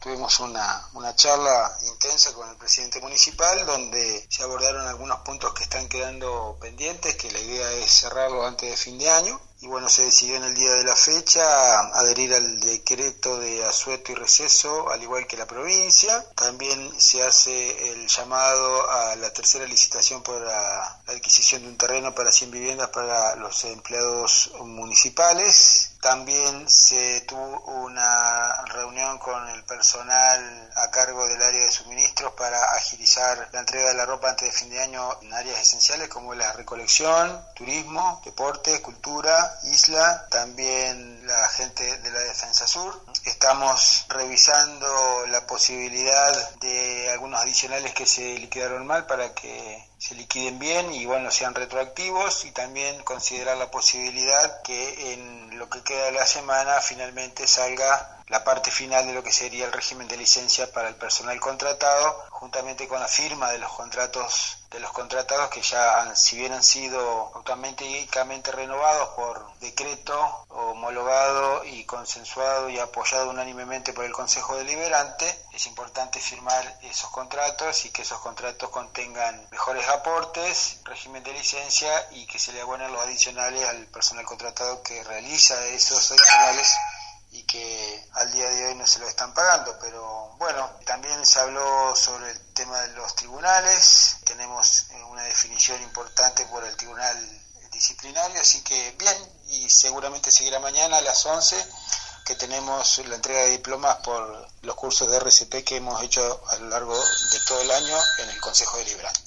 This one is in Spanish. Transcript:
tuvimos una charla intensa con el presidente municipal donde se abordaron algunos puntos que están quedando pendientes, que la idea es cerrarlos antes de fin de año. Y bueno, se decidió en el día de la fecha adherir al decreto de asueto y receso, al igual que la provincia. También se hace el llamado a la tercera licitación por la adquisición de un terreno para 100 viviendas para los empleados municipales. También se tuvo una reunión con el personal a cargo del área de suministros para agilizar la entrega de la ropa antes de fin de año en áreas esenciales como la recolección, turismo, deporte, cultura, isla, también la gente de la Defensa Sur. Estamos revisando la posibilidad de algunos adicionales que se liquidaron mal para que se liquiden bien y bueno, sean retroactivos, y también considerar la posibilidad que en lo que queda de la semana finalmente salga la parte final de lo que sería el régimen de licencia para el personal contratado, juntamente con la firma de los contratos de los contratados que ya si bien han sido automáticamente renovados por decreto, homologado y consensuado y apoyado unánimemente por el Consejo Deliberante. Es importante firmar esos contratos y que esos contratos contengan mejores aportes, régimen de licencia, y que se le abonen los adicionales al personal contratado que realiza esos adicionales y que al día de hoy no se lo están pagando. Pero bueno, también se habló sobre el tema de los tribunales. Tenemos una definición importante por el tribunal disciplinario, así que bien, y seguramente seguirá mañana a las 11, que tenemos la entrega de diplomas por los cursos de RCP que hemos hecho a lo largo de todo el año en el Consejo Deliberante.